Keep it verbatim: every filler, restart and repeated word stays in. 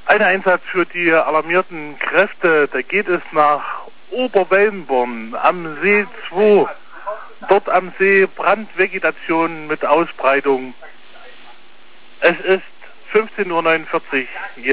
Ein Einsatz für die alarmierten Kräfte, da geht es nach Oberwellenborn am See zwei. Dort am See Brandvegetation mit Ausbreitung. Es ist fünfzehn Uhr neunundvierzig.